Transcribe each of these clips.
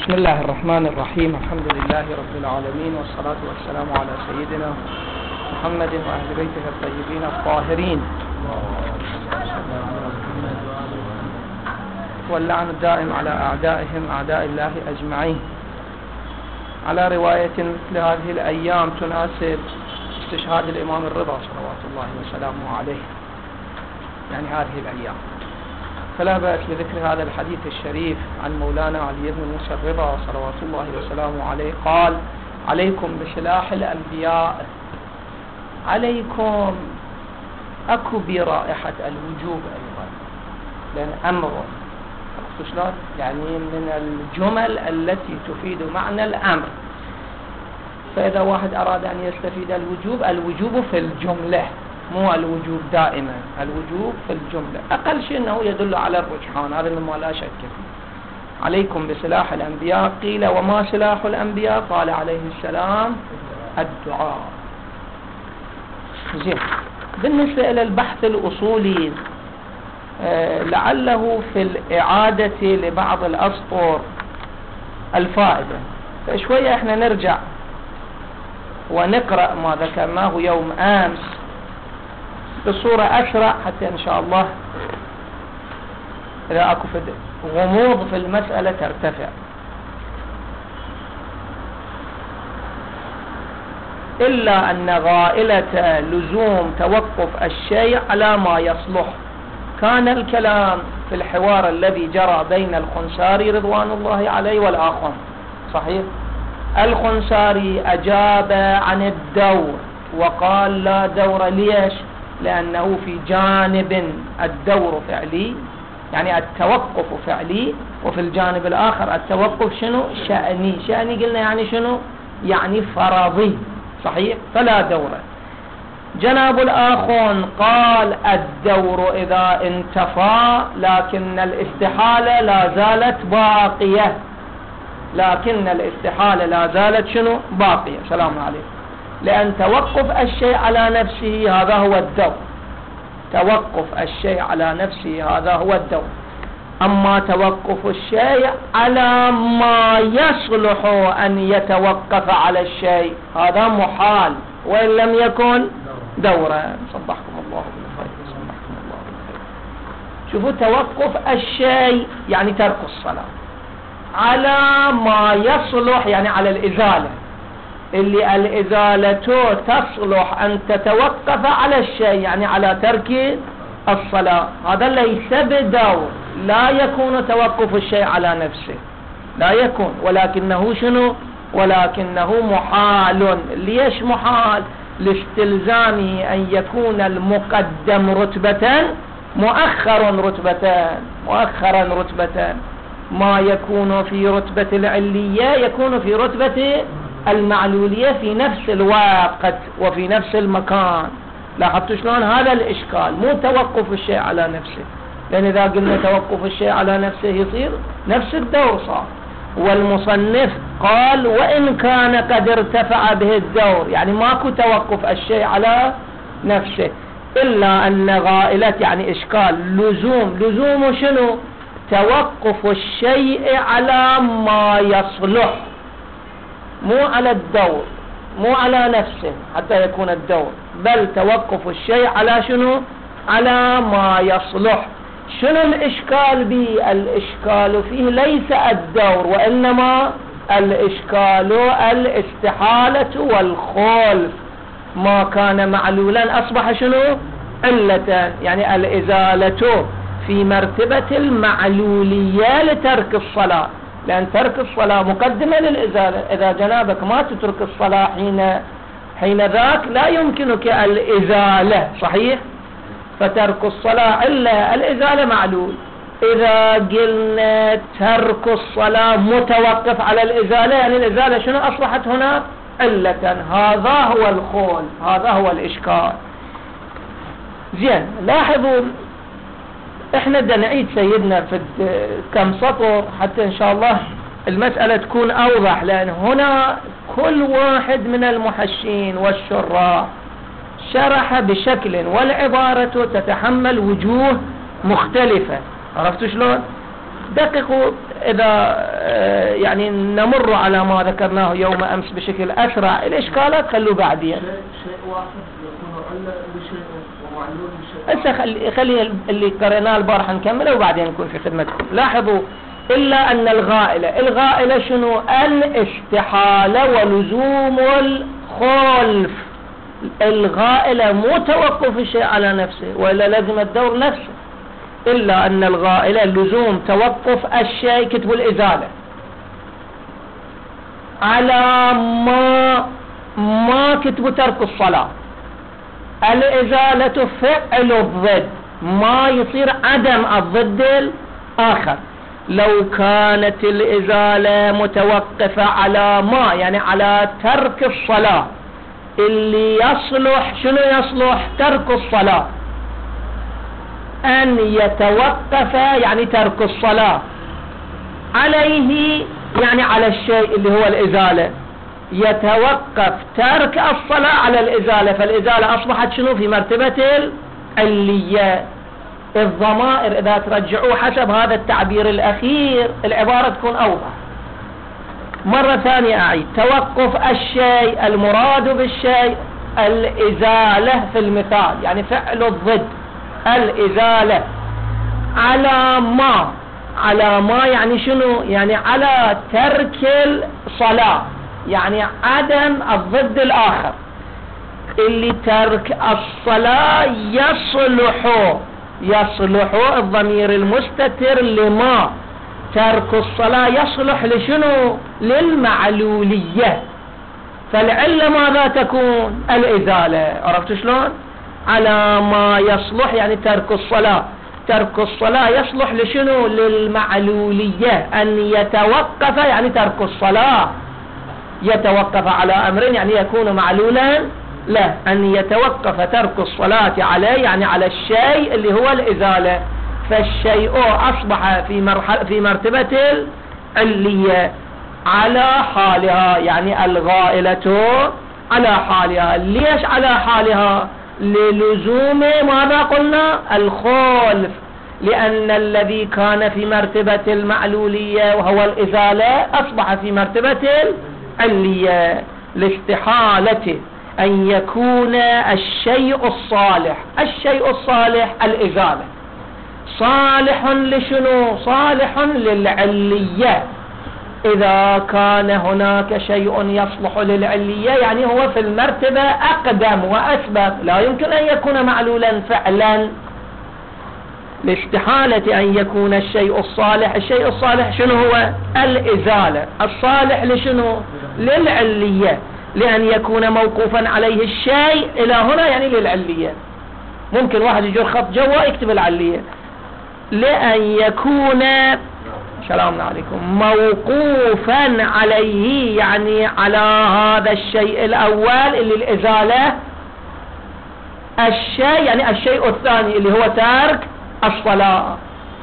بسم الله الرحمن الرحيم. الحمد لله رب العالمين، والصلاة والسلام على سيدنا محمد وأهل بيته الطيبين الطاهرين، واللعن الدائم على أعدائهم أعداء الله أجمعين. على رواية مثل هذه الأيام تناسب استشهاد الإمام الرضا صلوات الله وسلامه عليه، يعني هذه الأيام، فلا بأس بذكر هذا الحديث الشريف عن مولانا علي بن موسى الرضا صلوات الله وسلامه عليه. قال: عليكم بسلاح الأنبياء. عليكم أكو برائحة الوجوب أيضا، لأن أمر شلون يعني من الجمل التي تفيد معنى الأمر. فإذا واحد أراد أن يستفيد الوجوب في الجملة، مو الوجوب دائما، الوجوب في الجملة أقل شيء أنه يدل على الرجحان، هذا مما لا شك فيه. عليكم بسلاح الأنبياء. قيل: وما سلاح الأنبياء؟ قال عليه السلام: الدعاء. زين. بالنسبة إلى البحث الأصولي، لعله في الإعادة لبعض الأسطر الفائدة، فشوية احنا نرجع ونقرأ ما ذكرناه يوم أمس بصورة أسرع، حتى إن شاء الله إذا أكو غموض في المسألة ترتفع. إلا أن غائلة لزوم توقف الشيء على ما يصلح. كان الكلام في الحوار الذي جرى بين الخنساري رضوان الله عليه والآخر، صحيح؟ الخنساري أجاب عن الدور وقال: لا دور. ليش؟ لأنه في جانب الدور فعلي، يعني التوقف فعلي، وفي الجانب الآخر التوقف شنو؟ شأني. شأني قلنا يعني شنو؟ يعني فرضي، صحيح؟ فلا دور. جناب الآخون قال: الدور إذا انتفى، لكن الاستحالة لا زالت باقية، لكن الاستحالة لا زالت شنو؟ باقية. سلام عليكم. لأن توقف الشيء على نفسه هذا هو الدور، توقف الشيء على نفسه هذا هو الدور. أما توقف الشيء على ما يصلح أن يتوقف على الشيء هذا محال، وإن لم يكن دورا. صبحكم الله بالخير، صبحكم الله بالخير. شوفوا، توقف الشيء يعني ترك الصلاة على ما يصلح، يعني على الإزالة، اللي الإزالة تصلح أن تتوقف على الشيء، يعني على ترك الصلاة. هذا ليس بدور، لا يكون توقف الشيء على نفسه، لا يكون، ولكنه شنو؟ ولكنه محال. ليش محال؟ لاستلزامه أن يكون المقدم رتبة مؤخر رتبتان، مؤخرا رتبتان. ما يكون في رتبة العلية يكون في رتبة المعلولية في نفس الوقت وفي نفس المكان. لاحظتوا شلون؟ هذا الإشكال، مو توقف الشيء على نفسه، لأن إذا قلنا توقف الشيء على نفسه يصير نفس الدور صار. والمصنف قال: وإن كان قد ارتفع به الدور، يعني ماكو توقف الشيء على نفسه، إلا أن غائلة يعني إشكال لزوم شنو؟ توقف الشيء على ما يصلح، مو على الدور، مو على نفسه حتى يكون الدور، بل توقف الشيء على شنو؟ على ما يصلح. شنو الإشكال به؟ الإشكال فيه ليس الدور، وإنما الإشكال الاستحالة والخلف. ما كان معلولا أصبح شنو؟ علة، يعني الإزالة في مرتبة المعلولية لترك الصلاة، لأن ترك الصلاة مقدمة للإزالة. إذا جنابك ما تترك الصلاة حين ذاك لا يمكنك الإزالة، صحيح؟ فترك الصلاة علة، الإزالة معلول. إذا قلنا ترك الصلاة متوقف على الإزالة، يعني الإزالة شنو أصبحت هنا؟ علة. هذا هو الخول، هذا هو الإشكال. زين، لاحظوا احنا بدنا نعيد سيدنا في كم سطر حتى ان شاء الله المسألة تكون اوضح، لان هنا كل واحد من المحشين والشراح شرح بشكل، والعبارة تتحمل وجوه مختلفة. عرفتوا شلون؟ دققوا إذا يعني نمر على ما ذكرناه يوم أمس بشكل أسرع. الإشكالات خلوا بعدين. شيء واحد يكون علة لشيء ومعلول لشيء. هسه خلي اللي قريناه البارحة نكمله وبعدين نكون في خدمتكم. لاحظوا إلا أن الغائلة شنو؟ الاستحالة ولزوم الخلف. الغائلة مو توقف الشيء على نفسه ولا لازم الدور نفسه، إلا أن الغائلة لزوم توقف الشيء. كتبوا الإزالة على ما كتبوا ترك الصلاة. الإزالة فعل الضد، ما يصير عدم الضد الآخر. لو كانت الإزالة متوقفة على ما يعني على ترك الصلاة، اللي يصلح شنو يصلح؟ ترك الصلاة. أن يتوقف يعني ترك الصلاة عليه يعني على الشيء اللي هو الإزالة. يتوقف ترك الصلاة على الإزالة، فالإزالة أصبحت شنو؟ في مرتبة العلية. الضمائر إذا ترجعوا حسب هذا التعبير الأخير العبارة تكون أوضح. مرة ثانية أعيد. توقف الشيء، المراد بالشيء الإزالة في المثال، يعني فعل الضد. الإزالة على ما يعني شنو؟ يعني على ترك الصلاة، يعني عدم الضد الآخر. اللي ترك الصلاة يصلح الضمير المستتر لما. ترك الصلاة يصلح لشنو؟ للمعلولية. فالعلة ماذا تكون؟ الإزالة. عرفت شلون؟ على ما يصلح يعني ترك الصلاة. ترك الصلاة يصلح لشنو؟ للمعلولية. أن يتوقف يعني ترك الصلاة يتوقف على أمرين، يعني يكون معلولا له. أن يتوقف ترك الصلاة عليه يعني على الشيء اللي هو الإزالة. فالشيء أصبح في مرتبة العلية على حالها، يعني الغائلة على حالها. ليش على حالها؟ للزوم ماذا قلنا؟ الخلف. لأن الذي كان في مرتبة المعلولية وهو الإزالة أصبح في مرتبة العلية. لاستحالة أن يكون الشيء الصالح الإزالة صالح لشنو؟ صالح للعلية. إذا كان هناك شيء يصلح للعلية يعني هو في المرتبة أقدم وأسبق، لا يمكن أن يكون معلولا فعلا. لاستحالة أن يكون الشيء الصالح شنو هو؟ الإزالة. الصالح لشنو؟ للعلية. لأن يكون موقوفا عليه الشيء إلى هنا يعني للعلية. ممكن واحد يجر خط جوا يكتب العلية. لأن يكون سلام عليكم موقوفا عليه يعني على هذا الشيء الأول اللي الإزالة. الشيء يعني الشيء الثاني اللي هو ترك الصلاة.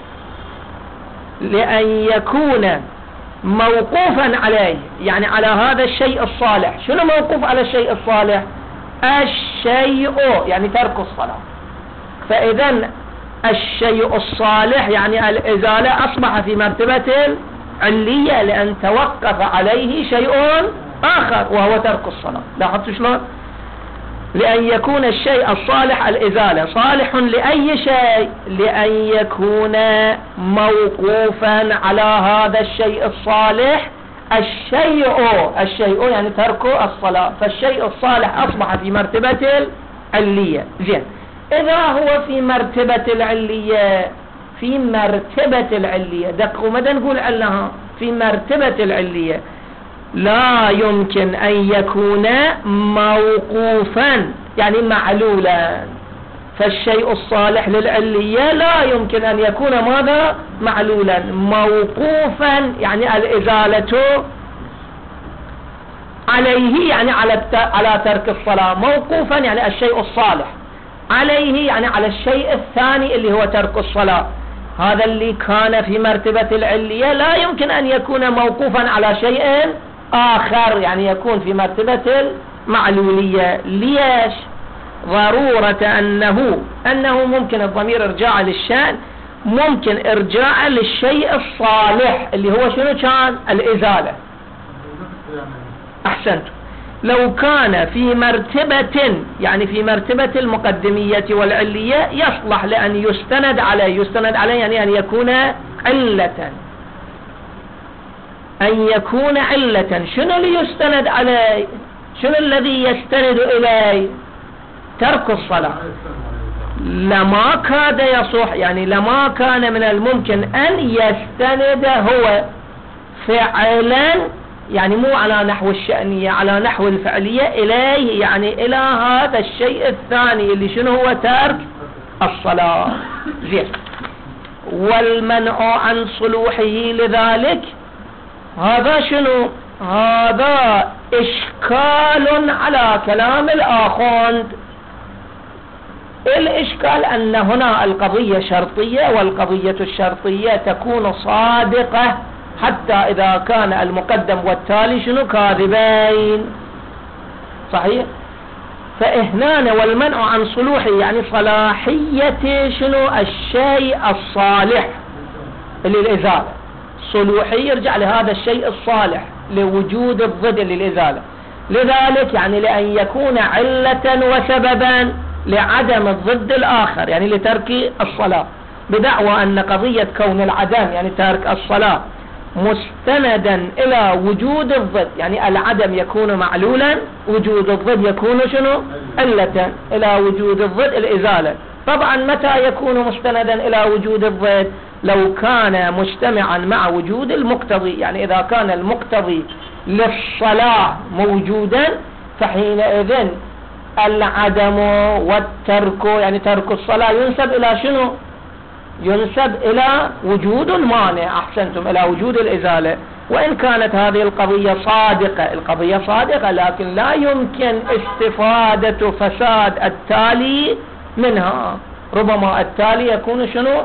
لأن يكون موقوفا عليه يعني على هذا الشيء الصالح. شنو موقوف على الشيء الصالح؟ الشيء يعني ترك الصلاة. فإذا الشيء الصالح يعني الإزالة أصبح في مرتبة العلية لأن توقف عليه شيء آخر وهو ترك الصلاة. لاحظت شلون؟ لأن يكون الشيء الصالح الإزالة صالح لأي شيء؟ لأن يكون موقوفا على هذا الشيء الصالح. الشيء يعني ترك الصلاة. فالشيء الصالح أصبح في مرتبة العلية. زين، إذا هو في مرتبة العلية دقوا مدى نقول علها في مرتبة العلية، لا يمكن أن يكون موقوفا يعني معلولا. فالشيء الصالح للعلية لا يمكن أن يكون ماذا؟ معلولا. موقوفا يعني الإزالة عليه يعني على ترك الصلاة. موقوفا يعني الشيء الصالح عليه يعني على الشيء الثاني اللي هو ترك الصلاة. هذا اللي كان في مرتبة العلية لا يمكن أن يكون موقوفا على شيء آخر يعني يكون في مرتبة المعلولية. ليش؟ ضرورة أنه ممكن الضمير ارجاع للشأن. ممكن ارجاعه للشيء الصالح اللي هو شنو كان؟ الازالة. احسنت. لو كان في مرتبة، يعني في مرتبة المقدمية والعلية، يصلح لأن يستند عليه. يستند عليه يعني أن يكون علة، أن يكون علة. شنو اللي يستند عليه؟ شنو الذي يستند إليه؟ ترك الصلاة. لما كاد يصح، يعني لما كان من الممكن أن يستند هو فعلا، يعني مو على نحو الشأنية، على نحو الفعلية، إليه، يعني إلى هذا الشيء الثاني اللي شنو هو؟ ترك الصلاة. زين. والمنع عن صلوحه لذلك، هذا شنو؟ هذا إشكال على كلام الآخوند. الإشكال أن هنا القضية شرطية، والقضية الشرطية تكون صادقة حتى إذا كان المقدم والتالي شنو؟ كاذبين. صحيح؟ فإهنان والمنع عن صلوحه يعني صلاحية شنو؟ الشيء الصالح للإزالة. صلوحي يرجع لهذا الشيء الصالح لوجود الضد للإزالة. لذلك يعني لأن يكون علة وسببا لعدم الضد الآخر، يعني لترك الصلاة، بدعوى أن قضية كون العدم يعني ترك الصلاة مستندا إلى وجود الضد، يعني العدم يكون معلولا، وجود الضد يكون شنو؟ علة. إلى وجود الضد الإزالة. طبعا متى يكون مستندا إلى وجود الضد؟ لو كان مجتمعا مع وجود المقتضي، يعني إذا كان المقتضي للصلاة موجودا، فحينئذ العدم والترك، يعني ترك الصلاة، ينسب إلى شنو؟ ينسب إلى وجود المانع. أحسنتم، إلى وجود الإزالة. وإن كانت هذه القضية صادقة، القضية صادقة، لكن لا يمكن استفادة فساد التالي منها. ربما التالي يكون شنو؟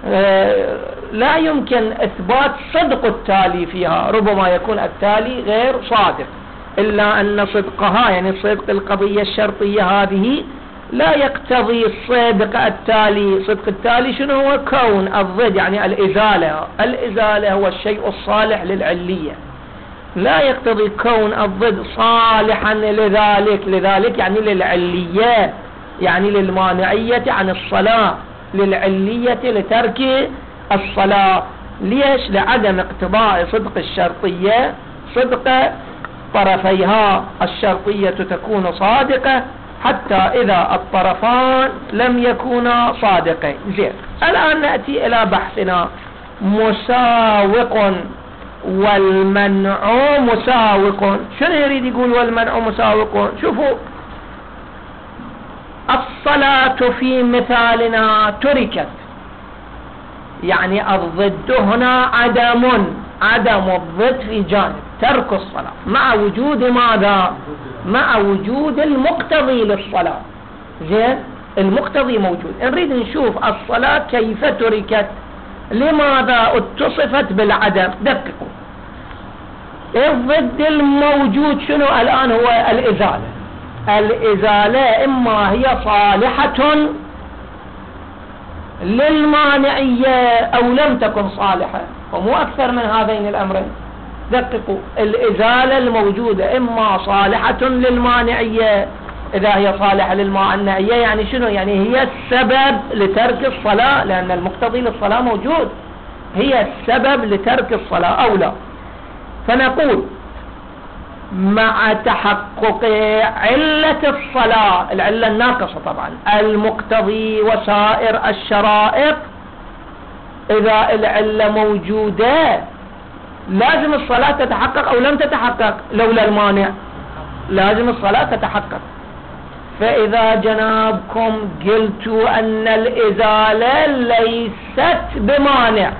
لا يمكن إثبات صدق التالي فيها، ربما يكون التالي غير صادق، إلا أن صدقها، يعني صدق القضية الشرطية هذه، لا يقتضي صدق التالي. صدق التالي شنو هو؟ كون الضد، يعني الإزالة. الإزالة هو الشيء الصالح للعلية، لا يقتضي كون الضد صالحا لذلك يعني للعلية، يعني للمانعية عن الصلاة، للعلية لترك الصلاة. ليش؟ لعدم اقتضاء صدق الشرطية. صدق طرفيها الشرطية تكون صادقة حتى إذا الطرفان لم يكونا صادقين. زين. الآن نأتي إلى بحثنا. مساوق والمنع مساوق. شنو يريد يقول والمنع مساوق؟ شوفوا، الصلاة في مثالنا تركت، يعني الضد هنا عدم الضد في جانب ترك الصلاة، مع وجود ماذا؟ مع وجود المقتضي للصلاة. زين، المقتضي موجود. نريد نشوف الصلاة كيف تركت، لماذا اتصفت بالعدم. دققوا، الضد الموجود شنو الآن؟ هو الإزالة. الإزالة إما هي صالحة للمانعية أو لم تكن صالحة، ومو أكثر من هذين الأمرين. دققوا، الإزالة الموجودة إما صالحة للمانعية. إذا هي صالحة للمانعية يعني شنو؟ يعني هي السبب لترك الصلاة، لأن المقتضي للصلاة موجود، هي السبب لترك الصلاة أو لا. فنقول مع تحقق علة الصلاة، العلة الناقصة طبعا، المقتضي وسائر الشرائط، إذا العلة موجودة لازم الصلاة تتحقق أو لم تتحقق. لولا المانع لازم الصلاة تتحقق. فإذا جنابكم قلتوا أن الإزالة ليست بمانع،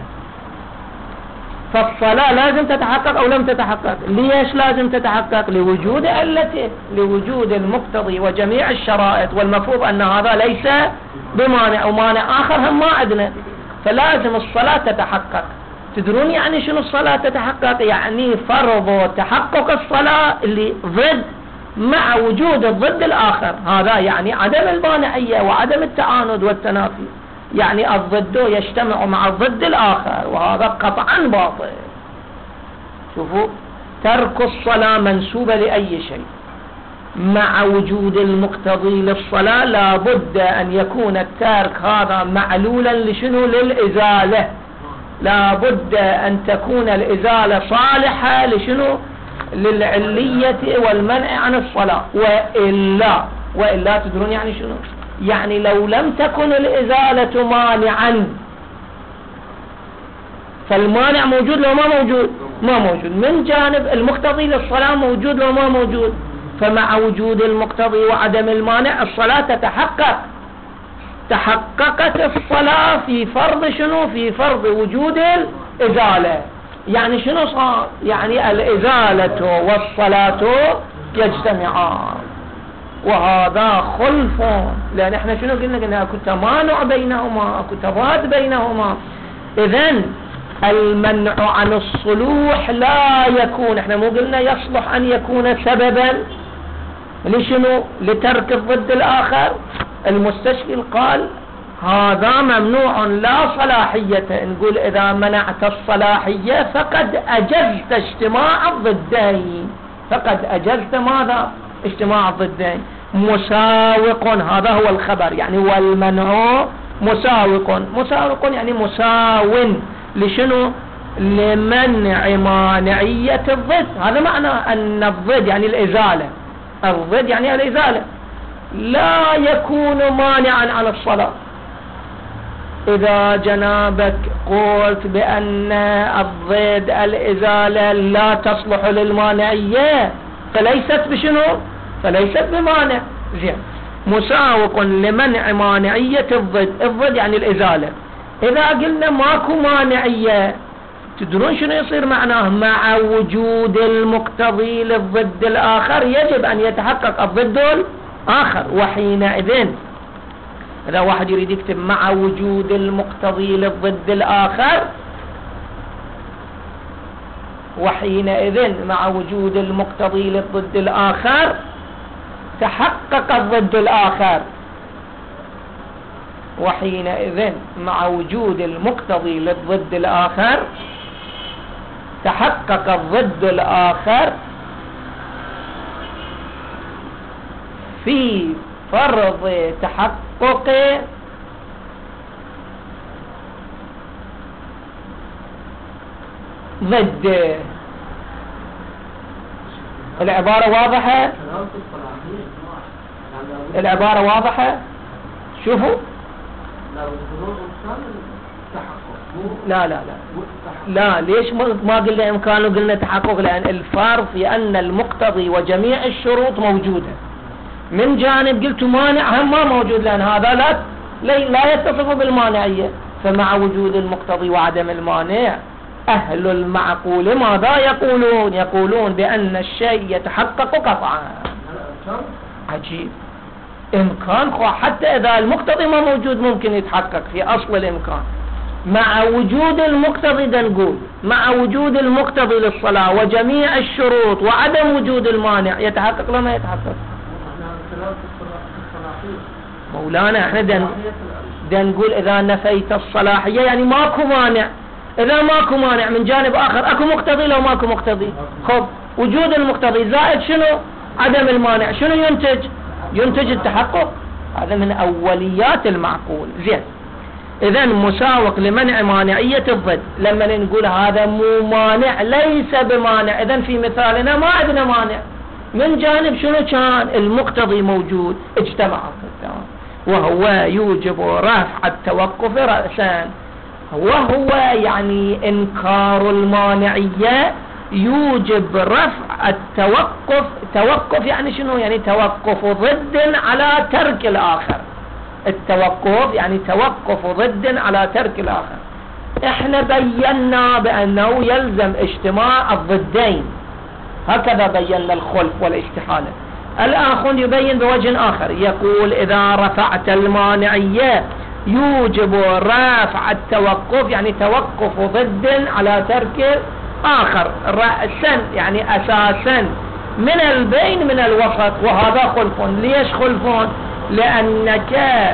فالصلاة لازم تتحقق أو لم تتحقق. ليش لازم تتحقق؟ لوجود علته، لوجود المقتضي وجميع الشرائط، والمفروض أن هذا ليس بمانع، ومانع آخر هم ما عندنا، فلازم الصلاة تتحقق. تدرون يعني شنو الصلاة تتحقق؟ يعني فرض تحقق الصلاة اللي ضد مع وجود الضد الآخر، هذا يعني عدم المانعية وعدم التعاند والتنافي. يعني الضد يجتمع مع الضد الآخر، وهذا قطعا باطل. شوفوا، ترك الصلاة منسوبة لأي شيء مع وجود المقتضي للصلاة لا بد أن يكون التارك هذا معلولا لشنو؟ للإزالة. لا بد أن تكون الإزالة صالحة لشنو؟ للعلية والمنع عن الصلاة. وإلا تدرون يعني شنو؟ يعني لو لم تكن الإزالة مانعا، فالمانع موجود لو ما موجود؟ ما موجود. من جانب المقتضي للصلاة موجود لو ما موجود؟ فمع وجود المقتضي وعدم المانع الصلاة تتحقق. تحققت الصلاة في فرض شنو؟ في فرض وجود الإزالة. يعني شنو صار؟ يعني الإزالة والصلاة يجتمعان، وهذا خلف. لأن احنا شنو قلنا اكو تمانع بينهما، اكو تضاد بينهما. إذن المنع عن الصلوح لا يكون، احنا مو قلنا يصلح أن يكون سببا لشنو؟ لترك الضد الآخر. المستشكل قال هذا ممنوع لا صلاحية. نقول إذا منعت الصلاحية فقد أجزت اجتماع الضدين، فقد أجزت ماذا؟ اجتماع الضدين. مساوق، هذا هو الخبر، يعني والمنع مساوق. مساوق يعني مساو لشنو؟ لمنع مانعية الضد. هذا معنى أن الضد يعني الإزالة، الضد يعني الإزالة لا يكون مانعا عن الصلاة. إذا جنابك قلت بأن الضد الإزالة لا تصلح للمانعية فليست بشنو؟ فليست بمانع. زين، مساوق لمنع مانعية الضد. الضد يعني الإزالة. إذا قلنا ماكو مانعية، تدرون شنو يصير معناه؟ مع وجود المقتضي للضد الآخر يجب أن يتحقق الضد الآخر. وحينئذ إذا واحد يريد يكتب مع وجود المقتضي للضد الآخر، وحينئذ مع وجود المقتضي للضد الآخر تحقق الضد الآخر. وحينئذ مع وجود المقتضي للضد الآخر تحقق الضد الآخر في فرض تحقق ضد. العبارة واضحة؟ العبارة واضحة؟ شوفوا، لا لا لا ليش ما قلنا إمكانه؟ قلنا تحقق، لأن الفرض في أن المقتضي وجميع الشروط موجودة. من جانب قلت مانع هم ما موجود، لأن هذا لا يتصف بالمانعية. فمع وجود المقتضي وعدم المانع أهل المعقول ماذا يقولون؟ يقولون بأن الشيء يتحقق قطعا. عجيب، إمكان حتى إذا المقتضي ما موجود ممكن يتحقق في أصل الإمكان. مع وجود المقتضي نقول مع وجود المقتضي للصلاة وجميع الشروط وعدم وجود المانع يتحقق لما يتحقق. مولانا احنا نقول إذا نفيت الصلاحية يعني ماكو مانع. إذا ماكو مانع من جانب آخر أكو مقتضي لو ماكو مقتضي. خب وجود المقتضي زائد شنو؟ عدم المانع، شنو ينتج التحقق. هذا من أوليات المعقول. زين، إذن مساوق لمنع مانعية الضد. لما نقول هذا مو مانع ليس بمانع، إذن في مثالنا ما عندنا مانع. من جانب شنو كان؟ المقتضي موجود، اجتمع الضدان، وهو يوجب رفع التوقف رأسا. وهو يعني إنكار المانعية يوجب رفع التوقف. توقف يعني شنو؟ يعني توقف ضد على ترك الآخر. التوقف يعني توقف ضد على ترك الآخر. احنا بينا بأنه يلزم اجتماع الضدين، هكذا بينا الخلف والاستحالة. الآخر يبين بوجه آخر، يقول إذا رفعت المانعية يوجب رفع التوقف، يعني توقف ضد على ترك آخر رأسا يعني أساسا من البين من الوسط. وهذا خلف. ليش خلفون؟ لأنك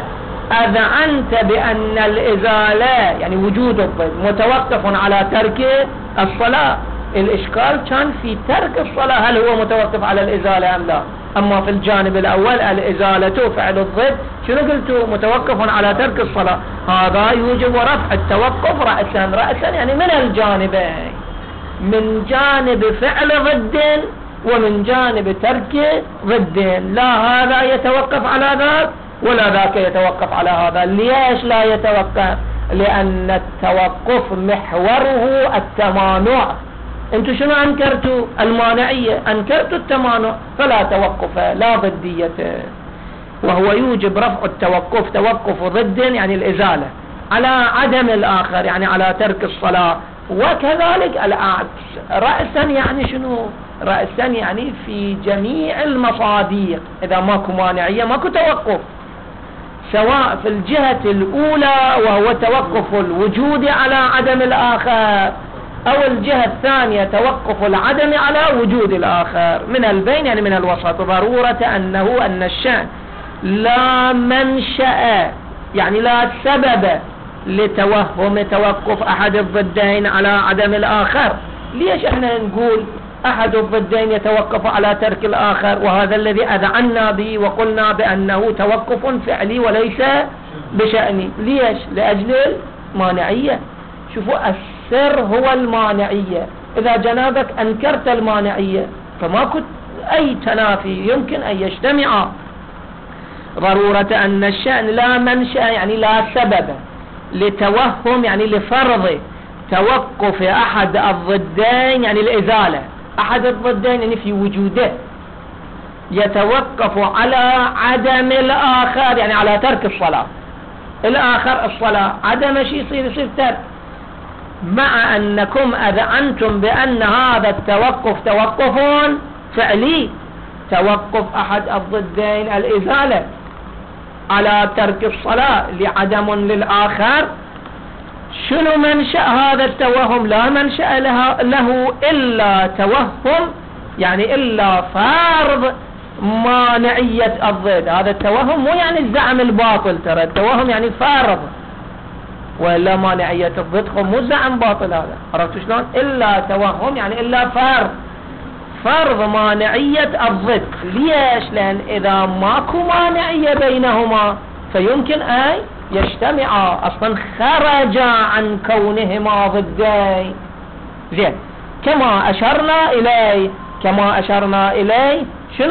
أذعنت بأن الإزالة يعني وجود الضد متوقف على ترك الصلاة. الإشكال كان في ترك الصلاة، هل هو متوقف على الإزالة أم لا؟ أما في الجانب الأول الإزالة فعل الضد شنو قلتوا؟ متوقف على ترك الصلاة. هذا يوجب رفع التوقف رأسا يعني من الجانبين، من جانب فعل ضد ومن جانب ترك ضد. لا هذا يتوقف على ذاك ولا ذاك يتوقف على هذا. ليش لا يتوقف؟ لأن التوقف محوره التمانع. انتوا شنو انكرتوا؟ المانعية، انكرتوا التمانع، فلا توقف لا ضدية، وهو يوجب رفع التوقف توقف ضد يعني الإزالة على عدم الآخر يعني على ترك الصلاة. وكذلك العكس رأسا يعني شنو؟ رأسا يعني في جميع المصاديق، إذا ماكو مانعية ماكو توقف، سواء في الجهة الأولى وهو توقف الوجود على عدم الآخر، أو الجهة الثانية توقف العدم على وجود الآخر. من البين يعني من الوسط. ضرورة أن الشأن لا منشأ يعني لا سبب لتوهم توقف أحد الضدين على عدم الآخر. ليش احنا نقول أحد الضدين يتوقف على ترك الآخر، وهذا الذي أذعنا به وقلنا بأنه توقف فعلي وليس بشأني؟ ليش؟ لأجل المانعية. شوفوا السر هو المانعية. إذا جنابك أنكرت المانعية فما كنت أي تنافي يمكن أن يجتمع. ضرورة أن الشأن لا منشأ يعني لا سبب لتوهم يعني لفرض توقف أحد الضدين يعني الإزالة. أحد الضدين يعني في وجوده يتوقف على عدم الآخر يعني على ترك الصلاة. الآخر الصلاة، عدم شيء يصير ترك، مع أنكم أذعنتم بأن هذا التوقف توقف فعلي. توقف أحد الضدين الإزالة على ترك الصلاة لعدم للآخر. شنو منشأ هذا التوهم؟ لا منشأ له إلا توهم يعني إلا فرض مانعية الضد. هذا التوهم مو يعني الزعم الباطل، ترى التوهم يعني فرض، ولا مانعية الضد مو زعم باطل. هذا عرفتوا شلون؟ إلا توهم يعني إلا فرض مانعية الضد. ليش؟ لأن إذا ماكو مانعية بينهما فيمكن أن يجتمعا، أصلا خرجا عن كونهما ضدين. زين، كما أشرنا إليه شنو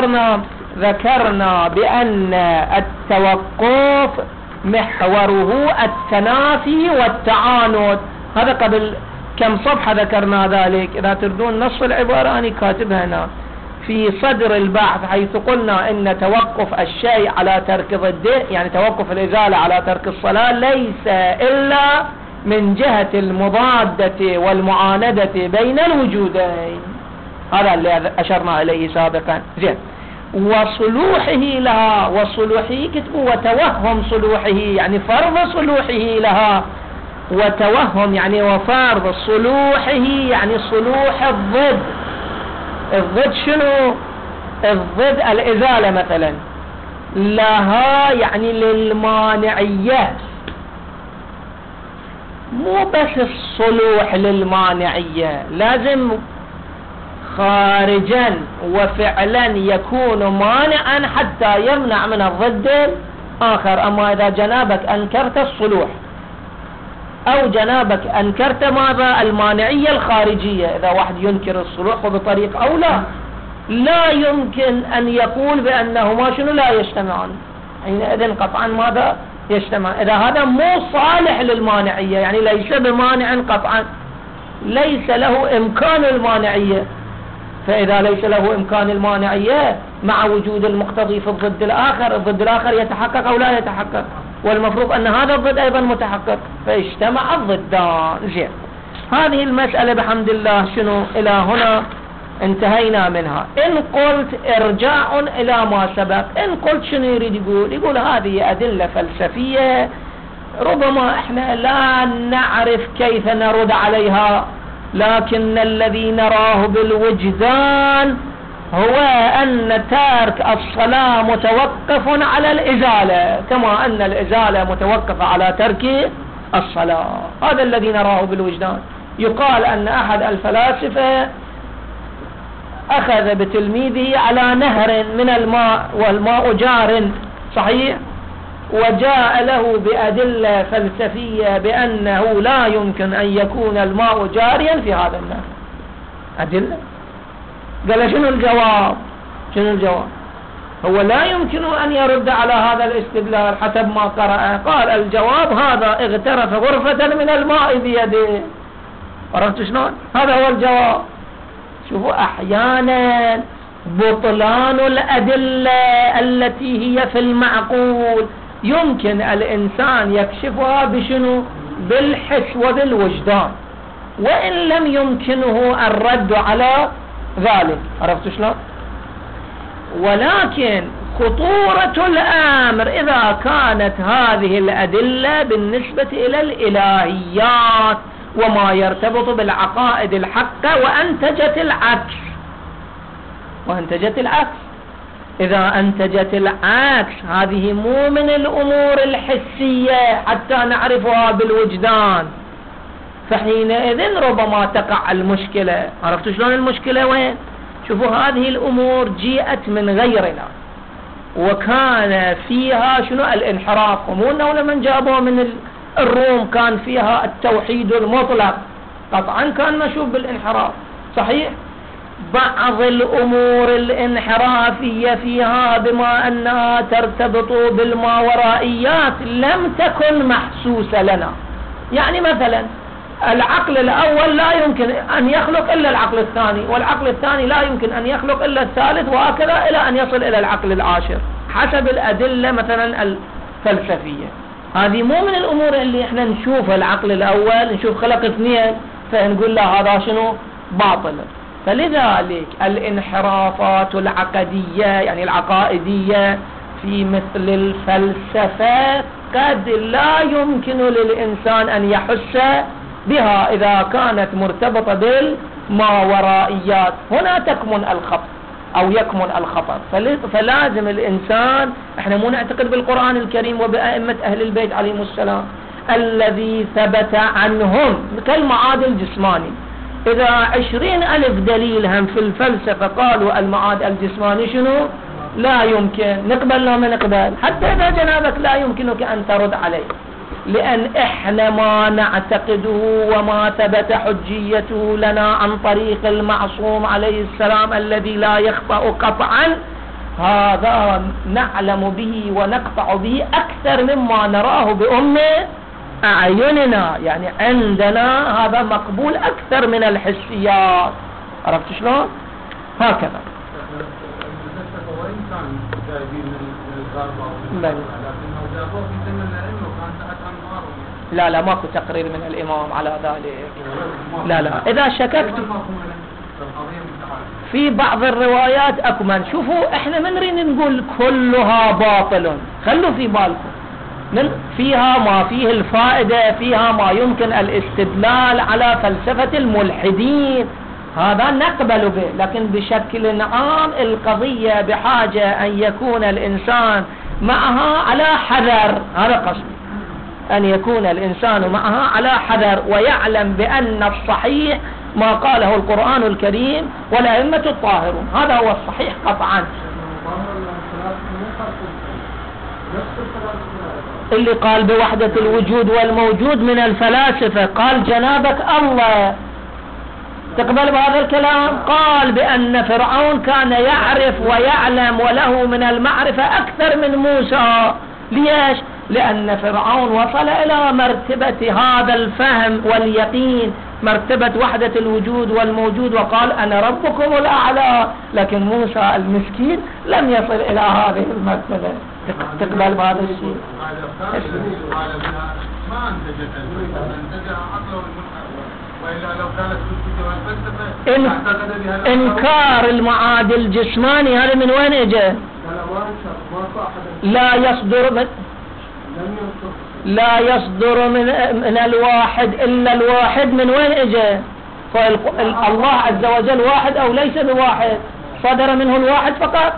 ذكرنا بأن التوقف محوره التنافي والتعاند. هذا قبل كم صفحة ذكرنا ذلك. إذا تردون نص العبارة أنا كاتبها هنا في صدر البحث، حيث قلنا إن توقف الشيء على ترك ضده يعني توقف الإزالة على ترك الصلاة ليس إلا من جهة المضادة والمعاندة بين الوجودين. هذا اللي أشرنا إليه سابقا. زين، وصلوحه لها، وصلوحه كتبوا وتوهم صلوحه يعني فرض صلوحه لها، وتوهم يعني وفرض صلوحه يعني صلوح الضد. الضد شنو؟ الضد الإزالة مثلا، لها يعني للمانعية، مو بس الصلوح للمانعية، لازم خارجا وفعلا يكون مانعا حتى يمنع من الضد الآخر. أما إذا جنابك أنكرت الصلوح أو جنابك أنكرت ماذا؟ المانعية الخارجية. إذا واحد ينكر الصلوح بطريق أولى لا يمكن أن يقول بأنهما شنو لا يجتمعان، حينئذ قطعا ماذا؟ يجتمع. إذا هذا مو صالح للمانعية يعني ليس بمانع قطعا، ليس له إمكان المانعية. فإذا ليس له إمكان المانعية مع وجود المقتضي في الضد الآخر، الضد الآخر يتحقق أو لا يتحقق، والمفروض أن هذا الضد أيضا متحقق، فاجتمع الضدان. زين، هذه المسألة بحمد الله شنو إلى هنا انتهينا منها. إن قلت إرجاع إلى ما سبق، إن قلت شنو يريد يقول هذه أدلة فلسفية ربما احنا لا نعرف كيف نرد عليها، لكن الذي نراه بالوجدان هو أن ترك الصلاة متوقف على الإزالة، كما أن الإزالة متوقفة على ترك الصلاة. هذا الذي نراه بالوجدان. يقال أن أحد الفلاسفة أخذ بتلميذه على نهر من الماء والماء جار، صحيح، وجاء له بأدلة فلسفية بأنه لا يمكن أن يكون الماء جاريا في هذا النهر. أدلة. قال شنو الجواب؟ شنو الجواب؟ هو لا يمكن أن يرد على هذا الاستدلال حسب ما قرأ. قال الجواب هذا اغترف غرفة من الماء بيده. عرفت شلون؟ هذا هو الجواب. شوفوا أحيانا بطلان الأدلة التي هي في المعقول يمكن الإنسان يكشفها بشنو؟ بالحس وبالوجدان، وإن لم يمكنه الرد على ذلك. عرفت شلون؟ ولكن خطورة الأمر إذا كانت هذه الأدلة بالنسبة إلى الإلهيات وما يرتبط بالعقائد الحقة وأنتجت العكس. إذا أنتجت العكس هذه مو من الأمور الحسية حتى نعرفها بالوجدان، فحينئذ ربما تقع المشكلة. عرفتوا شلون المشكلة وين؟ شوفوا هذه الأمور جيئت من غيرنا وكان فيها شنو؟ الانحراف. ومو أنه لمن جابوه من الروم كان فيها التوحيد المطلق، قطعا كان مشوب بالانحراف، صحيح. بعض الأمور الانحرافية فيها بما أنها ترتبط بالماورائيات لم تكن محسوسة لنا. يعني مثلا العقل الأول لا يمكن أن يخلق إلا العقل الثاني، والعقل الثاني لا يمكن أن يخلق إلا الثالث، وهكذا إلى أن يصل إلى العقل العاشر حسب الأدلة مثلا الفلسفية. هذه مو من الأمور اللي احنا نشوف العقل الأول نشوف خلق اثنين فنقول لا هذا شنو؟ باطل. فلذلك الانحرافات العقدية يعني العقائدية في مثل الفلسفة قد لا يمكن للإنسان أن يحس بها إذا كانت مرتبطة بالماورائيات. هنا تكمن الخطأ أو يكمن الخطر. فلازم الإنسان، احنا مو نعتقد بالقرآن الكريم وبأئمة أهل البيت عليهم السلام الذي ثبت عنهم كالمعاد الجسماني. إذا 20,000 دليل هم في الفلسفة قالوا المعاد الجسماني شنو؟ لا يمكن، نقبل لا ما نقبل؟ حتى إذا جنابك لا يمكنك أن ترد عليه، لأن إحنا ما نعتقده وما ثبت حجيته لنا عن طريق المعصوم عليه السلام الذي لا يخطأ قطعا، هذا نعلم به ونقطع به أكثر مما نراه بأم أعيننا. يعني عندنا هذا مقبول أكثر من الحسيات. عرفت شلون؟ هكذا. لا ماكو تقرير من الإمام على ذلك. لا إذا شككت في بعض الروايات أكمل. شوفوا احنا ما نريد نقول كلها باطل، خلوا في بالكم من فيها ما فيه الفائدة، فيها ما يمكن الاستدلال على فلسفة الملحدين، هذا نقبل به. لكن بشكل عام القضية بحاجة أن يكون الإنسان معها على حذر. هذا قصدي، أن يكون الإنسان معها على حذر ويعلم بأن الصحيح ما قاله القرآن الكريم والأئمة الطاهرون، هذا هو الصحيح قطعا. اللي قال بوحدة الوجود والموجود من الفلاسفة قال جنابك الله، تقبل بهذا الكلام؟ قال بأن فرعون كان يعرف ويعلم وله من المعرفة أكثر من موسى. ليش؟ لأن فرعون وصل إلى مرتبة هذا الفهم واليقين، مرتبة وحدة الوجود والموجود، وقال أنا ربكم الأعلى. لكن موسى المسكين لم يصل إلى هذه المرتبة. تقبل بهذا الشيء؟ ما أنتجت أنتجها عقله المنحرف، وإلا لو كانت الفلسفة إنكار المعاد الجسماني هذا من وين إجا؟ لا يصدر من الواحد إلا الواحد. من وين إجا؟ الله عز وجل واحد أو ليس بواحد؟ صدر منه الواحد فقط.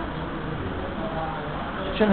شنو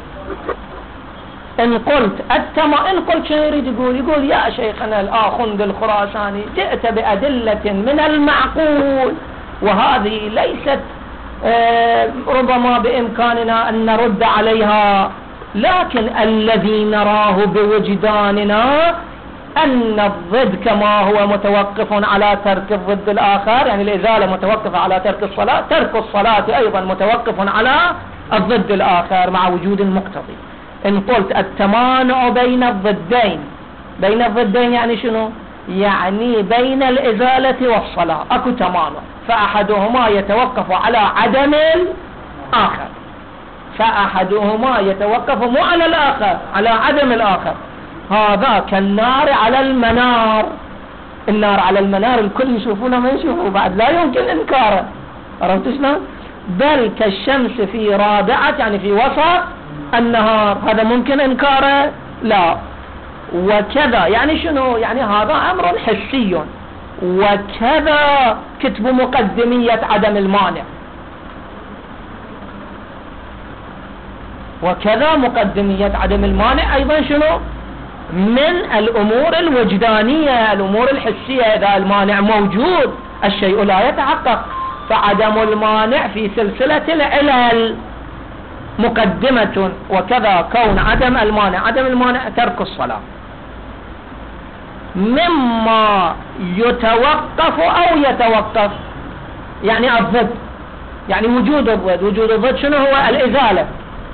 إن قلت شنو يريد يقول يا شيخنا الآخوند الخراساني جئت بأدلة من المعقول وهذه ليست ربما بإمكاننا أن نرد عليها، لكن الذي نراه بوجداننا أن الضد كما هو متوقف على ترك الضد الآخر، يعني الإزالة متوقفة على ترك الصلاة، ترك الصلاة أيضا متوقف على الضد الآخر مع وجود المقتضي. إن قلت التمانع بين الضدين، بين الضدين يعني شنو؟ يعني بين الإزالة والصلاة أكو تمانع، فأحدهما يتوقف على عدم الآخر، فأحدهما يتوقف مو على الآخر، على عدم الآخر. هذا كالنار على المنار، النار على المنار الكل يشوفونه ما يشوفه بعد، لا يمكن إنكاره، عرفت شلون؟ بل كالشمس في رابعة يعني في وسط النهار، هذا ممكن إنكاره؟ لا. وكذا يعني شنو؟ يعني هذا أمر حسي. وكذا كتب مقدمية عدم المانع، وكذا مقدمية عدم المانع أيضا شنو؟ من الأمور الوجدانية، الأمور الحسية. إذا المانع موجود الشيء لا يتحقق، فعدم المانع في سلسلة العلل مقدمة. وكذا كون عدم المانع ترك الصلاة مما يتوقف أو يتوقف، يعني الضد، يعني وجود الضد شنو هو؟ الإزالة.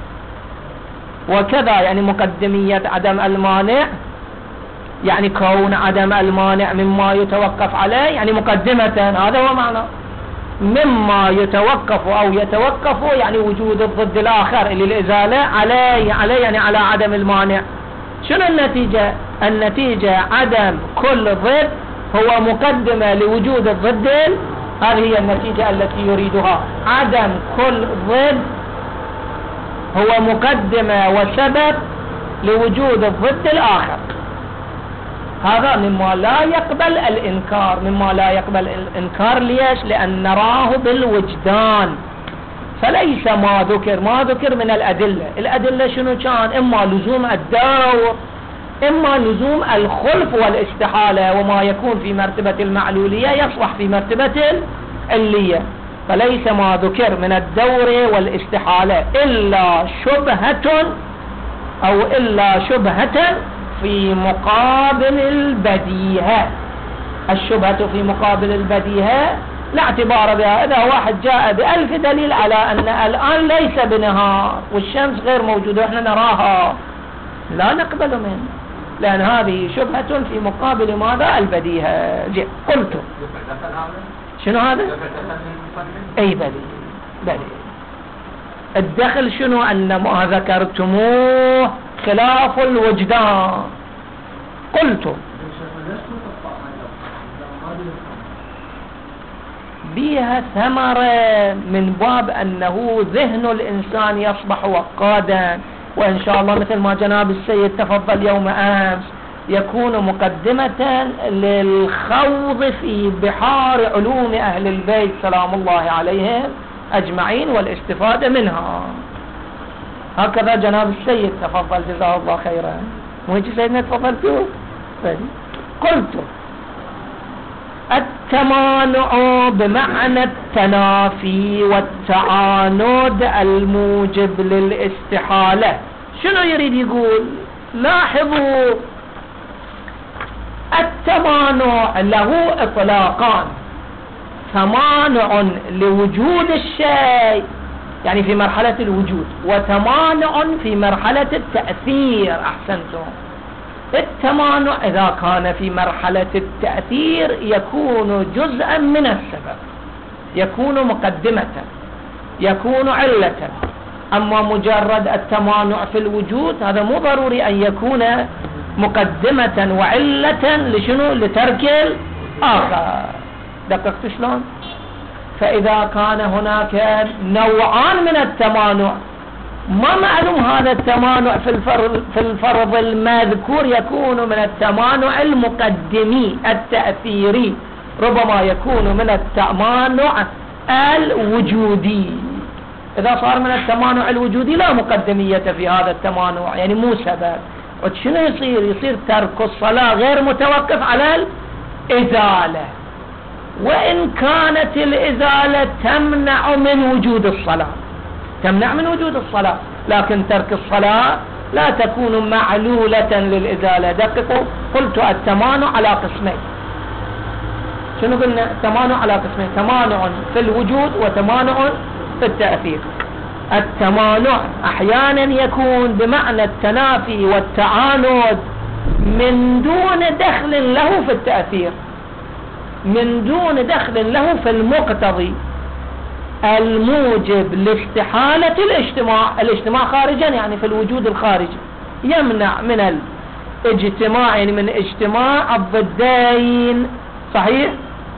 وكذا يعني مقدمية عدم المانع، يعني كون عدم المانع مما يتوقف عليه، يعني مقدمة، هذا هو معنى مما يتوقف أو يتوقف، يعني وجود الضد الآخر اللي الإزالة عليه يعني على عدم المانع. شنو النتيجة؟ النتيجة عدم كل ضد هو مقدمة لوجود الضد، هذه هي النتيجة التي يريدها. عدم كل ضد هو مقدمة وسبب لوجود الضد الآخر. هذا مما لا يقبل الإنكار، مما لا يقبل الإنكار. ليش؟ لأن نراه بالوجدان، فليس ما ذكر من الأدلة شنو كان؟ إما لزوم الدور، إما لزوم الخلف والاستحالة، وما يكون في مرتبة المعلولية يصلح في مرتبة العلية. فليس ما ذكر من الدور والاستحالة إلا شبهة في مقابل البديهة. الشبهة في مقابل البديهة لا اعتبار بها. إذا واحد جاء بألف دليل على أن الآن ليس بنهار والشمس غير موجودة وإحنا نراها، لا نقبل منه، لأن هذه شبهة في مقابل ماذا؟ البديهة. قلت شنو هذا؟ أي بديهة. الدخل شنو؟ أن ما ذكرتموه خلاف الوجدان. قلت بها ثمرة من باب أنه ذهن الإنسان يصبح وقادا، وإن شاء الله مثل ما جناب السيد تفضل يوم أمس يكون مقدمة للخوض في بحار علوم أهل البيت سلام الله عليهم أجمعين والاستفادة منها. هكذا جناب السيد تفضل جزاه الله خيرا. ويجي سيدنا تفضل فيه. قلت التمانع بمعنى التنافي والتعاند الموجب للاستحالة. شنو يريد يقول؟ لاحظوا التمانع له اطلاقان: تمانع لوجود الشيء يعني في مرحلة الوجود، وتمانع في مرحلة التأثير. أحسنتم. التمانع إذا كان في مرحلة التأثير يكون جزءا من السبب، يكون مقدمة، يكون علة. أما مجرد التمانع في الوجود هذا مو ضروري أن يكون مقدمة وعلة لشنو؟ لترك الآخر. دققت شلون؟ فإذا كان هناك نوعان من التمانع، ما معلوم هذا التمانع في الفرض المذكور يكون من التمانع المقدمي التأثيري، ربما يكون من التمانع الوجودي. إذا صار من التمانع الوجودي لا مقدمية في هذا التمانع، يعني مو سبب. شنو يصير ترك الصلاة غير متوقف على الإزالة، وإن كانت الإزالة تمنع من وجود الصلاة، تمنع من وجود الصلاة، لكن ترك الصلاة لا تكون معلولة للإزالة. دققوا، قلت التمانع على قسمين. شنو قلنا؟ التمانع على قسمين، تمانع في الوجود وتمانع في التأثير. التمانع أحيانا يكون بمعنى التنافي والتعاند من دون دخل له في التأثير، من دون دخل له في المقتضي الموجب لاستحالة الاجتماع خارجا، يعني في الوجود الخارجي يمنع من الاجتماع، يعني من اجتماع الضدين. صحيح؟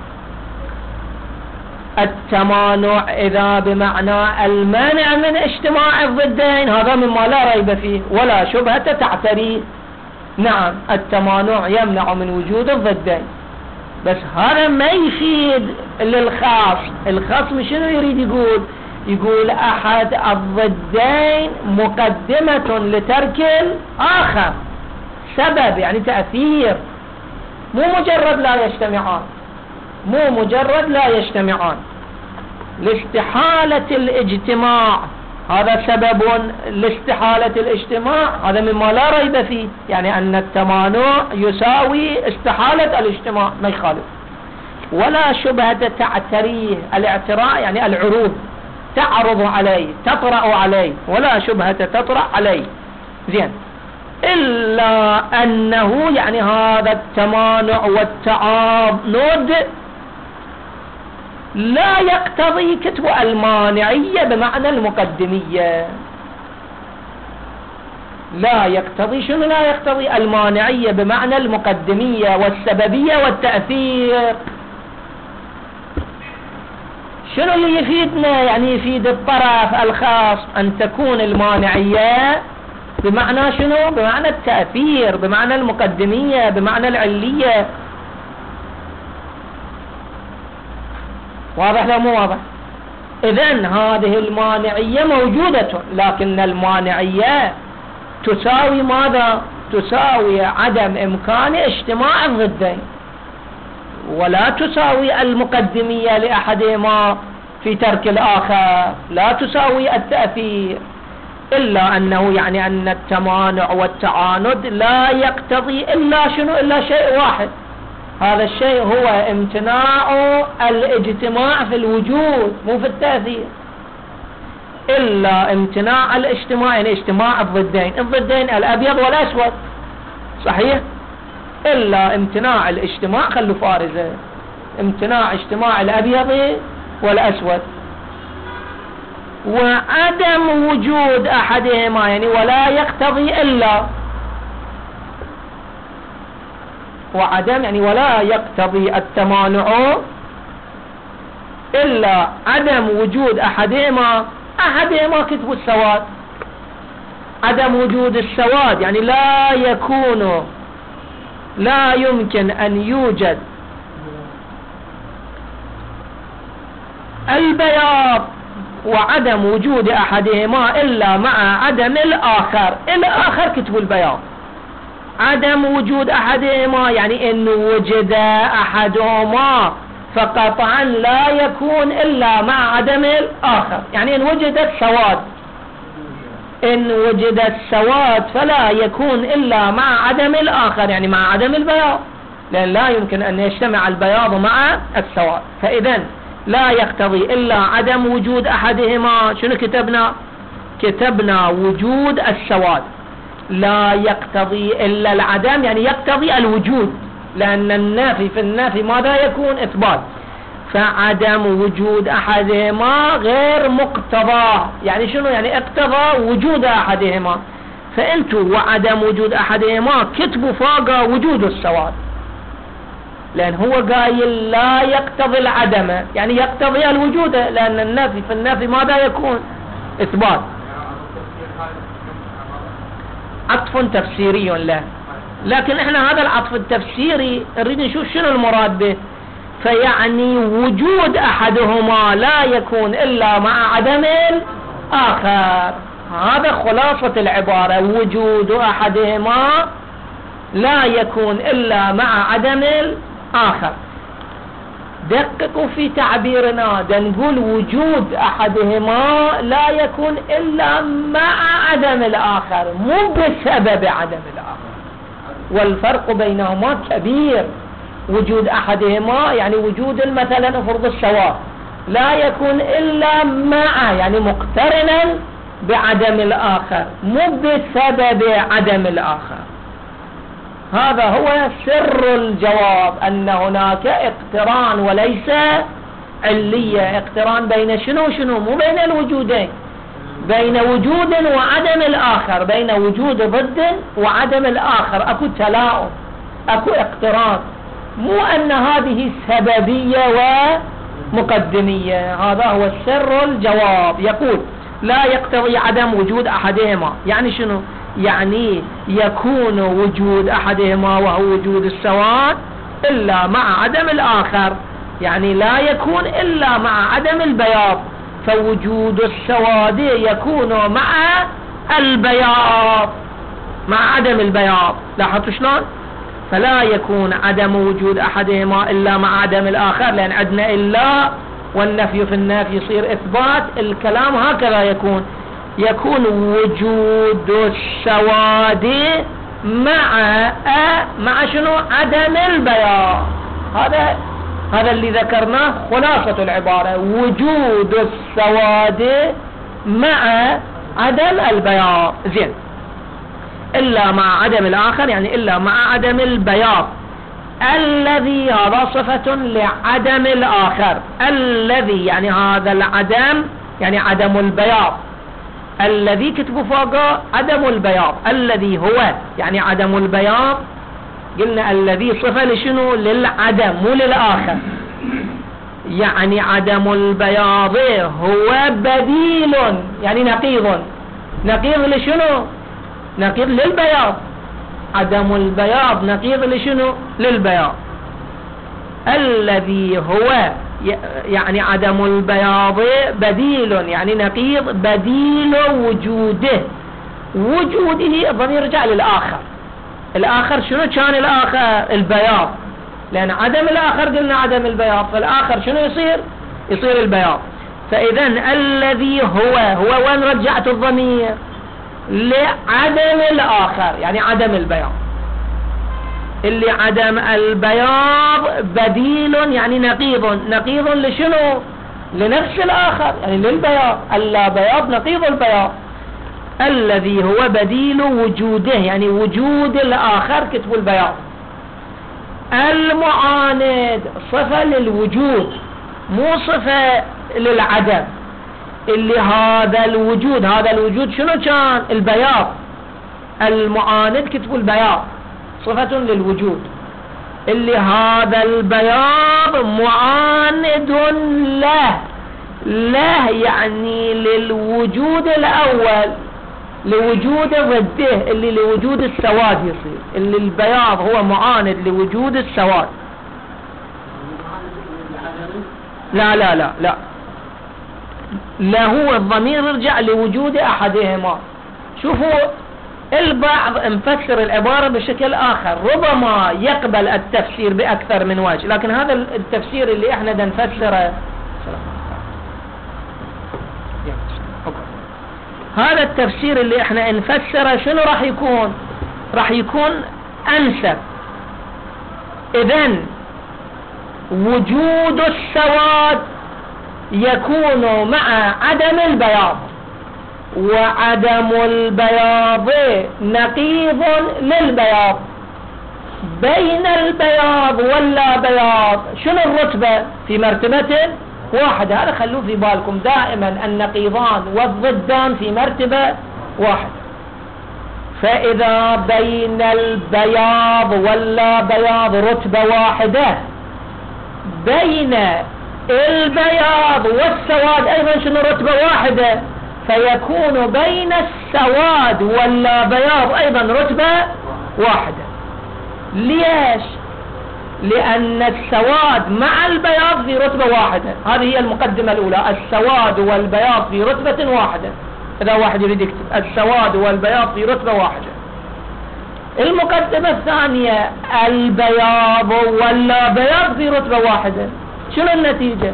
التمانع إذا بمعنى المانع من اجتماع الضدين هذا مما لا ريب فيه ولا شبهة تعتريه. نعم، التمانع يمنع من وجود الضدين، بس هذا ما يفيد للخاص. الخصم شنو يريد يقول أحد الضدين مقدمة لترك الآخر، سبب يعني تأثير، مو مجرد لا يجتمعان، مو مجرد لا يجتمعان. لاستحالة الاجتماع هذا سبب لاستحالة الاجتماع، هذا مما لا ريب فيه، يعني أن التمانع يساوي استحالة الاجتماع، ما يخالف ولا شبهة تعتريه. الاعتراء يعني العروض، تعرض عليه، تطرأ عليه، ولا شبهة تطرأ عليه. زين، إلا أنه يعني هذا التمانع والتعاند لا يقتضي كتب المانعية بمعنى المقدمية، لا يقتضي. شنو لا يقتضي؟ المانعية بمعنى المقدمية والسببية والتأثير. شنو اللي يفيدنا؟ يعني يفيد الطرف الخاص أن تكون المانعية بمعنى شنو؟ بمعنى التأثير، بمعنى المقدمية، بمعنى العلية. واضح لا مو واضح؟ إذن هذه المانعية موجودة، لكن المانعية تساوي ماذا؟ تساوي عدم إمكان اجتماع الضدين، ولا تساوي المقدمية لأحدهما في ترك الآخر، لا تساوي التأثير. إلا أنه يعني أن التمانع والتعاند لا يقتضي إلا شنو؟ إلا شيء واحد، هذا الشيء هو امتناع الاجتماع في الوجود مو في التأثير. إلا امتناع الاجتماع يعني اجتماع الضدين، الضدين الأبيض والأسود، صحيح؟ إلا امتناع الاجتماع، خلوا فارزة، امتناع اجتماع الأبيض والأسود، وعدم وجود أحدهما يعني ولا يقتضي إلا، وعدم يعني ولا يقتضي التمانع إلا عدم وجود أحدهما. أحدهما كتب السواد، عدم وجود السواد يعني لا يمكن أن يوجد البياض وعدم وجود أحدهما إلا مع عدم الآخر. الآخر كتب البياض، عدم وجود أحدهما يعني إن وجد أحدهما فقطعا لا يكون إلا مع عدم الآخر. يعني إن وجد السواد، إن وجد السواد فلا يكون إلا مع عدم الآخر، يعني مع عدم البياض، لأن لا يمكن أن يجتمع البياض مع السواد. فإذن لا يقتضي إلا عدم وجود أحدهما. شنو كتبنا وجود السواد، لا يقتضي إلا العدم يعني يقتضي الوجود، لأن النافي في النافي ماذا يكون؟ إثبات. فعدم وجود أحدهما غير مقتضى، يعني شنو؟ يعني اقتضى وجود أحدهما. فأنتوا وعدم وجود أحدهما كتبوا فوق وجود السواد، لأن هو قايل لا يقتضي العدم يعني يقتضي الوجود، لأن النافي في النافي ماذا يكون؟ إثبات. عطف تفسيري له، لكن احنا هذا العطف التفسيري نريد نشوف شنو المراد به. فيعني وجود أحدهما لا يكون إلا مع عدم الآخر. هذا خلاصة العبارة، وجود أحدهما لا يكون إلا مع عدم الآخر. دققوا في تعبيرنا، نقول وجود أحدهما لا يكون إلا مع عدم الآخر، مو بسبب عدم الآخر، والفرق بينهما كبير. وجود أحدهما يعني وجود مثلا فرض السواء لا يكون إلا مع يعني مقترنا بعدم الآخر، مو بسبب عدم الآخر. هذا هو سر الجواب، أن هناك اقتران وليس علية. اقتران بين شنو مو بين الوجودين، بين وجود وعدم الآخر، بين وجود ضد وعدم الآخر أكو تلاؤم، أكو اقتران، مو أن هذه سببية ومقدمية. هذا هو سر الجواب. يقول لا يقتضي عدم وجود أحدهما، يعني شنو؟ يعني يكون وجود أحدهما وهو وجود السواد إلا مع عدم الآخر، يعني لا يكون إلا مع عدم البياض، فوجود السواد يكون مع البياض مع عدم البياض. لاحظتوا شلون؟ فلا يكون عدم وجود أحدهما إلا مع عدم الآخر، لأن عندنا إلا والنفي في النفي يصير إثبات. الكلام هكذا يكون وجود السواد مع شنو؟ عدم البياض. هذا اللي ذكرناه خلاصة العبارة، وجود السواد مع عدم البياض. زين، إلا مع عدم الآخر يعني إلا مع عدم البياض. الذي هذا صفة لعدم الآخر، الذي يعني هذا العدم يعني عدم البياض. الذي كتبوا فوقه عدم البياض، الذي هو يعني عدم البياض. قلنا الذي صفة لشنو؟ للعدم مو للآخر. يعني عدم البياض هو بديل يعني نقيض لشنو؟ نقيض للبياض. عدم البياض نقيض لشنو؟ للبياض. الذي هو يعني عدم البياض بديل يعني نقيض بديل وجوده الضمير يرجع للآخر. الآخر شنو كان؟ الآخر البياض، لأن عدم الآخر قلنا عدم البياض، فالآخر شنو يصير البياض. فإذا الذي هو وين رجعت الضمير؟ لعدم الآخر يعني عدم البياض. اللي عدم البياض بديل يعني نقيض لشنو؟ لنفس الآخر يعني للبياض. اللا بياض نقيض البياض. الذي هو بديل وجوده يعني وجود الآخر كتب البياض. المعاند صفة للوجود مو صفة للعدم. اللي هذا الوجود شنو كان؟ البياض. المعاند كتب البياض صفة للوجود. اللي هذا البياض معاند له يعني للوجود الأول، لوجود ضده اللي لوجود السواد يصير. اللي البياض هو معاند لوجود السواد. لا له الضمير يرجع لوجود أحدهما. شوفوا البعض مفسر العبارة بشكل آخر، ربما يقبل التفسير بأكثر من وجه، لكن هذا التفسير اللي احنا نفسره هذا التفسير اللي احنا نفسره شنو راح يكون أنسب. إذن وجود السواد يكون مع عدم البياض، وعدم البياض نقيض للبياض. بين البياض واللا بياض شنو الرتبة؟ في مرتبة واحدة. هذا خلوه في بالكم دائما، النقيضان والضدان في مرتبة واحدة. فإذا بين البياض واللا بياض رتبة واحدة، بين البياض والسواد أيضا شنو رتبة واحدة، فيكون بين السواد واللا بياض أيضا رتبة واحدة. ليش؟ لأن السواد مع البياض في رتبة واحدة. هذه هي المقدمة الأولى، السواد والبياض في رتبة واحدة. إذا واحد يريد يكتب السواد والبياض في رتبة واحدة. المقدمة الثانية البياض ولا بياض في رتبة واحدة. شنو النتيجة؟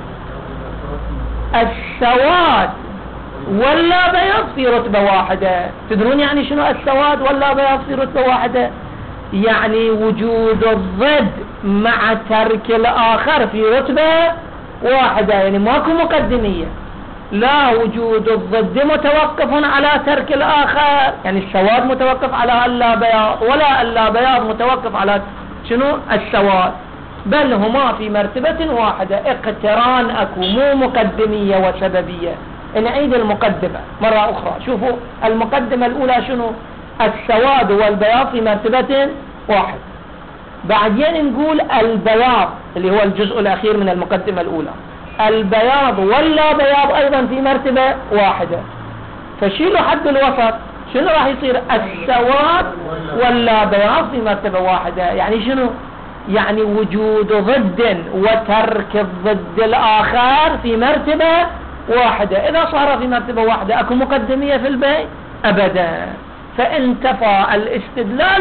السواد ولا بياض في رتبة واحدة. تدرون يعني شنو السواد ولا بياض في رتبة واحدة؟ يعني وجود الضد مع ترك الآخر في رتبة واحدة، يعني ماكو مقدمية. لا وجود الضد متوقف على ترك الآخر، يعني السواد متوقف على اللا بياض، ولا اللا بياض متوقف على شنو السواد، بل هما في مرتبة واحدة، اقتران اكو، مو مقدمية وسببية. نعيد المقدمة مرة أخرى. شوفوا المقدمة الأولى شنو؟ السواد والبياض في مرتبة واحد. بعدين نقول البياض اللي هو الجزء الأخير من المقدمة الأولى، البياض ولا بياض أيضا في مرتبة واحدة. فشيلوا حد الوسط، شنو راح يصير؟ السواد ولا بياض في مرتبة واحدة. يعني شنو؟ يعني وجود ضد وترك الضد الآخر في مرتبة واحدة. إذا صار في مرتبة واحدة أكو مقدمية في البيت؟ أبدا. فانتفى الاستدلال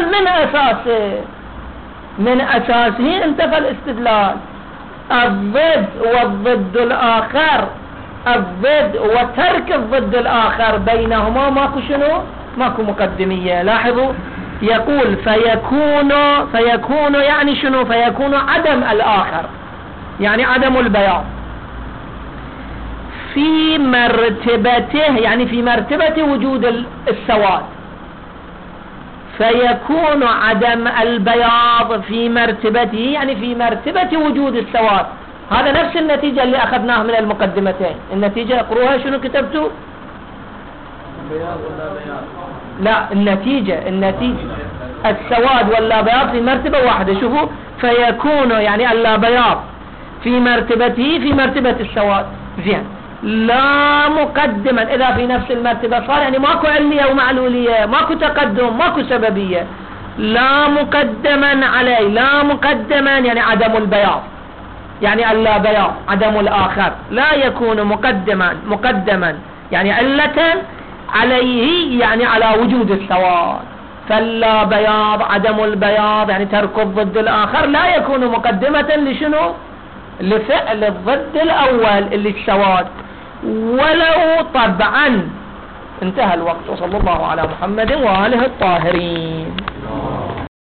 من أساسه انتفى الاستدلال. الضد والضد الآخر، الضد وترك الضد الآخر بينهما ماكو شنو؟ ماكو مقدمية. لاحظوا يقول فيكون يعني شنو؟ فيكون عدم الآخر، يعني عدم البياض في مرتبته، يعني في مرتبة وجود السواد. فيكون عدم البياض في مرتبته، يعني في مرتبة وجود السواد. هذا نفس النتيجة اللي أخذناها من المقدمتين. النتيجة اقروها شنو كتبتوا؟ بياض ولا بياض؟ لا، النتيجة السواد ولا بياض في مرتبة واحدة. شوفوا فيكون يعني اللا بياض في مرتبته في مرتبة السواد. زين، لا مقدما إذا في نفس المرتبة صار يعني ماكو علية ومعلولية، ماكو تقدم، ماكو سببية. لا مقدما عليه، لا مقدما يعني عدم البياض، يعني اللا بياض عدم الآخر. لا يكون مقدما يعني علة عليه، يعني على وجود السواد. فاللا بياض عدم البياض يعني ترك الضد الآخر لا يكون مقدمة لشنو؟ لفعل الضد الأول اللي السواد. ولو طبعا. انتهى الوقت. وصلى الله على محمد وآله الطاهرين.